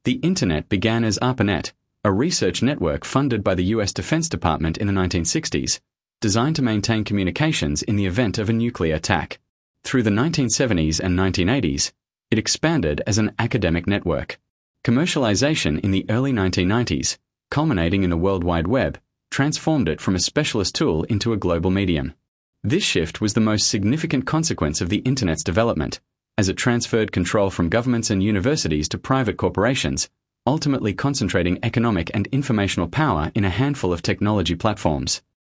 The Internet began as ARPANET, a research network funded by the US Defense Department in the 1960s, designed to maintain communications in the event of a nuclear attack. Through the 1970s and 1980s, it expanded as an academic network. Commercialization in the early 1990s, culminating in the World Wide Web, transformed it from a specialist tool into a global medium. This shift was the most significant consequence of the Internet's development, as it transferred control from governments and universities to private corporations, ultimately concentrating economic and informational power in a handful of technology platforms.